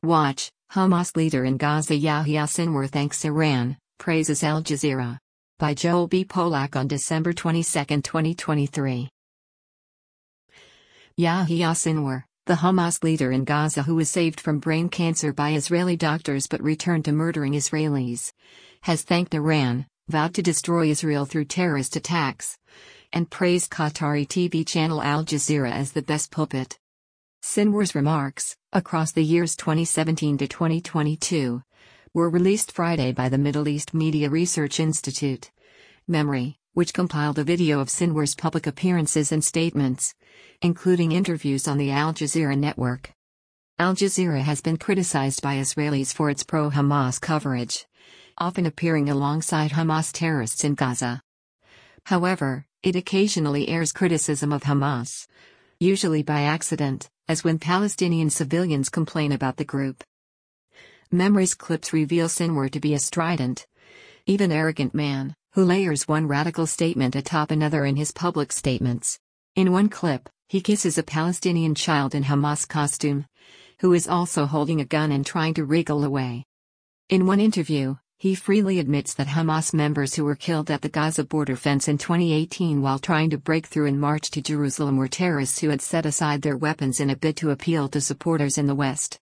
Watch, Hamas leader in Gaza Yahya Sinwar thanks Iran, praises Al Jazeera. By Joel B. Polak on December 22, 2023. Yahya Sinwar, the Hamas leader in Gaza who was saved from brain cancer by Israeli doctors but returned to murdering Israelis, has thanked Iran, vowed to destroy Israel through terrorist attacks, and praised Qatari TV channel Al Jazeera as the best puppet. Sinwar's remarks, across the years 2017 to 2022, were released Friday by the Middle East Media Research Institute, MEMRI, which compiled a video of Sinwar's public appearances and statements, including interviews on the Al Jazeera network. Al Jazeera has been criticized by Israelis for its pro-Hamas coverage, often appearing alongside Hamas terrorists in Gaza. However, it occasionally airs criticism of Hamas, usually by accident, as when Palestinian civilians complain about the group. MEMRI's clips reveal Sinwar to be a strident, even arrogant man, who layers one radical statement atop another in his public statements. In one clip, he kisses a Palestinian child in Hamas costume, who is also holding a gun and trying to wriggle away. In one interview, he freely admits that Hamas members who were killed at the Gaza border fence in 2018 while trying to break through and march to Jerusalem were terrorists who had set aside their weapons in a bid to appeal to supporters in the West.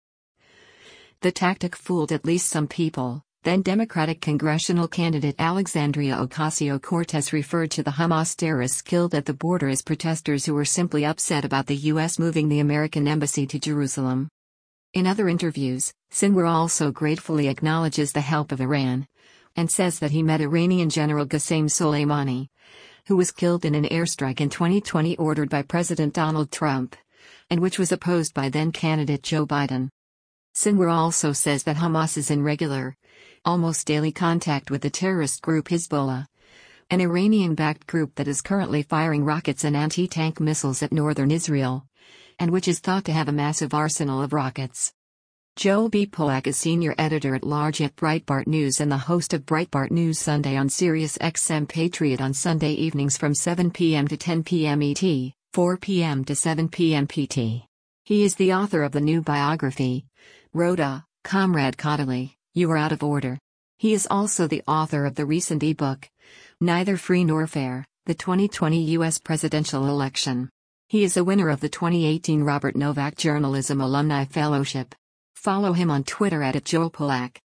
The tactic fooled at least some people. Then Democratic congressional candidate Alexandria Ocasio-Cortez referred to the Hamas terrorists killed at the border as protesters who were simply upset about the U.S. moving the American embassy to Jerusalem. In other interviews, Sinwar also gratefully acknowledges the help of Iran, and says that he met Iranian General Qasem Soleimani, who was killed in an airstrike in 2020 ordered by President Donald Trump, and which was opposed by then-candidate Joe Biden. Sinwar also says that Hamas is in regular, almost daily contact with the terrorist group Hezbollah, an Iranian-backed group that is currently firing rockets and anti-tank missiles at northern Israel, and which is thought to have a massive arsenal of rockets. Joel B. Polak is senior editor-at-large at Breitbart News and the host of Breitbart News Sunday on Sirius XM Patriot on Sunday evenings from 7 p.m. to 10 p.m. ET, 4 p.m. to 7 p.m. PT. He is the author of the new biography, Rhoda, Comrade Cotterley, You Are Out of Order. He is also the author of the recent ebook, Neither Free Nor Fair, the 2020 U.S. Presidential Election. He is a winner of the 2018 Robert Novak Journalism Alumni Fellowship. Follow him on Twitter @JoelPolak.